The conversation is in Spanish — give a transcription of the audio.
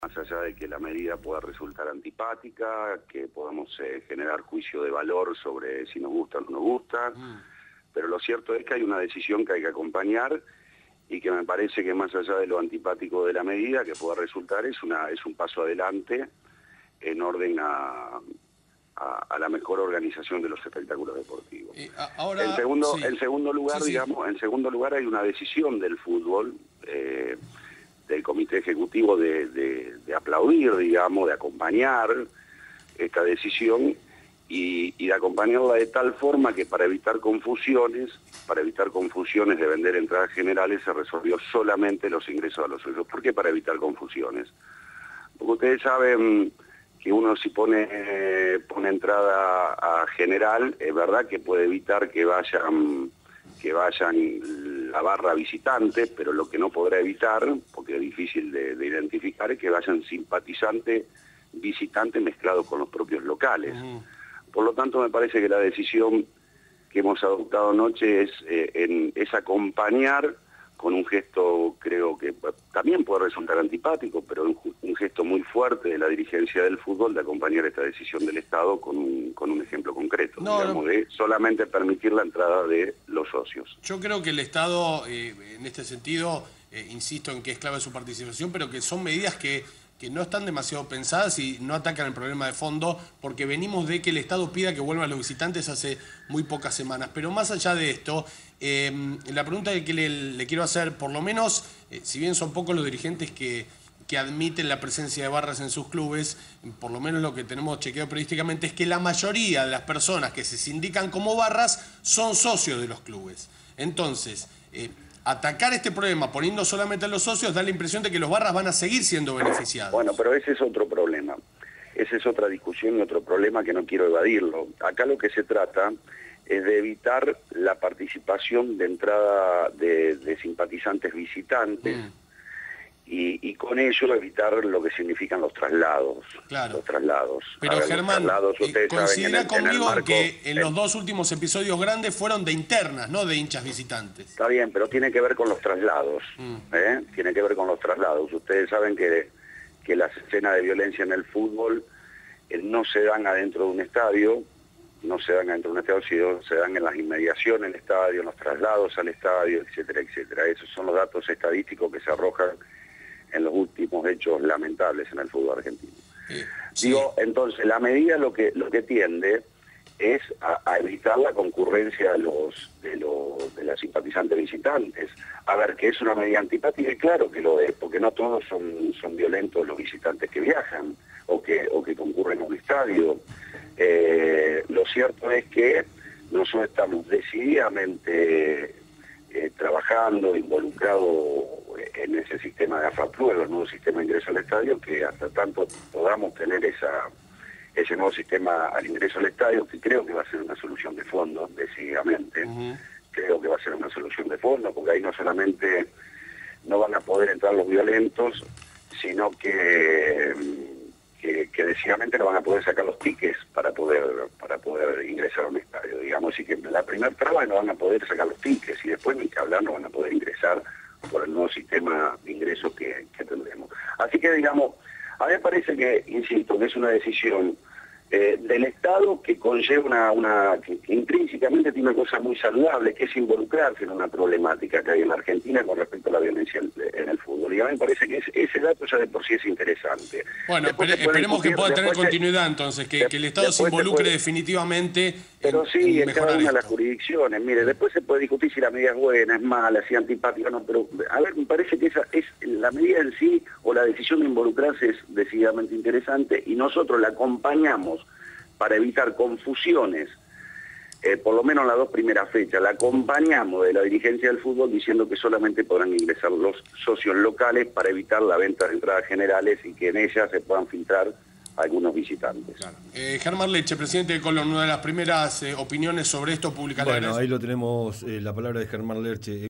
más allá de que la medida pueda resultar antipática, que podamos generar juicio de valor sobre si nos gusta o no nos gusta, pero lo cierto es que hay una decisión que hay que acompañar y que me parece que más allá de lo antipático de la medida que pueda resultar es un paso adelante en orden a la mejor organización de los espectáculos deportivos. Ahora, en segundo lugar, digamos, en segundo lugar hay una decisión del fútbol, del comité ejecutivo de aplaudir, digamos, de acompañar esta decisión y de acompañarla de tal forma que para evitar confusiones de vender entradas generales se resolvió solamente los ingresos a los socios. ¿Por qué para evitar confusiones? Porque ustedes saben que uno si pone entrada a general, es verdad que puede evitar que vayan la barra visitante, pero lo que no podrá evitar, porque es difícil de identificar, es que vayan simpatizantes visitantes mezclados con los propios locales. Por lo tanto, me parece que la decisión que hemos adoptado anoche es acompañar con un gesto, creo que también puede resultar antipático, pero un gesto muy fuerte de la dirigencia del fútbol de acompañar esta decisión del Estado con un ejemplo concreto, de solamente permitir la entrada de los socios. Yo creo que el Estado, en este sentido, insisto en que es clave su participación, pero que son medidas que no están demasiado pensadas y no atacan el problema de fondo, porque venimos de que el Estado pida que vuelvan los visitantes hace muy pocas semanas. Pero más allá de esto, la pregunta que le quiero hacer, por lo menos, si bien son pocos los dirigentes que admiten la presencia de barras en sus clubes, por lo menos lo que tenemos chequeado periodísticamente es que la mayoría de las personas que se sindican como barras son socios de los clubes. Entonces, atacar este problema poniendo solamente a los socios da la impresión de que los barras van a seguir siendo beneficiados. Bueno, pero ese es otro problema. Esa es otra discusión y otro problema que no quiero evadirlo. Acá lo que se trata es de evitar la participación de entrada de simpatizantes visitantes y con ello evitar lo que significan los traslados. Claro. Los traslados. Pero Germán, coincide conmigo en que en los dos últimos episodios grandes fueron de internas, no de hinchas visitantes. Está bien, pero tiene que ver con los traslados. Tiene que ver con los traslados. Ustedes saben que las escenas de violencia en el fútbol no se dan adentro de un estadio, sino se dan en las inmediaciones del estadio, en los traslados al estadio, etcétera, etcétera. Esos son los datos estadísticos que se arrojan en los últimos hechos lamentables en el fútbol argentino. Digo, entonces, la medida lo que tiende es a evitar la concurrencia de las simpatizantes visitantes. A ver, que es una medida antipática, y claro que lo es, porque no todos son violentos los visitantes que viajan o que concurren a un estadio. Lo cierto es que nosotros estamos decididamente trabajando, involucrados en ese sistema de AFAPLUE, el nuevo sistema de ingreso al estadio, que hasta tanto podamos tener ese nuevo sistema al ingreso al estadio, que creo que va a ser una solución de fondo, decididamente. Creo que va a ser una solución de fondo, porque ahí no solamente no van a poder entrar los violentos, sino que decididamente no van a poder sacar los tickets para poder ingresar a un estadio, digamos, y que la primera traba no van a poder sacar los tickets y después ni que hablar no van a poder ingresar por el nuevo sistema de ingresos que tendremos. Así que, digamos, a mí me parece que, insisto, que es una decisión del Estado que conlleva que intrínsecamente tiene una cosa muy saludable, que es involucrarse en una problemática que hay en la Argentina con respecto a la violencia en el fútbol. Y a mí me parece que ese dato ya de por sí es interesante. Bueno, esperemos que pueda tener continuidad entonces, que el Estado se involucre definitivamente. Pero sí, en cada una de las jurisdicciones. Mire, después se puede discutir si la medida es buena, es mala, si es antipática, no, pero a ver, me parece que esa es la medida en sí, o la decisión de involucrarse es decididamente interesante, y nosotros la acompañamos para evitar confusiones, por lo menos en las dos primeras fechas, la acompañamos de la dirigencia del fútbol diciendo que solamente podrán ingresar los socios locales para evitar la venta de entradas generales y que en ellas se puedan filtrar algunos visitantes. Claro. Germán Leche, presidente de Colón, una de las primeras opiniones sobre esto públicas. Bueno, ahí lo tenemos, la palabra de Germán Leche.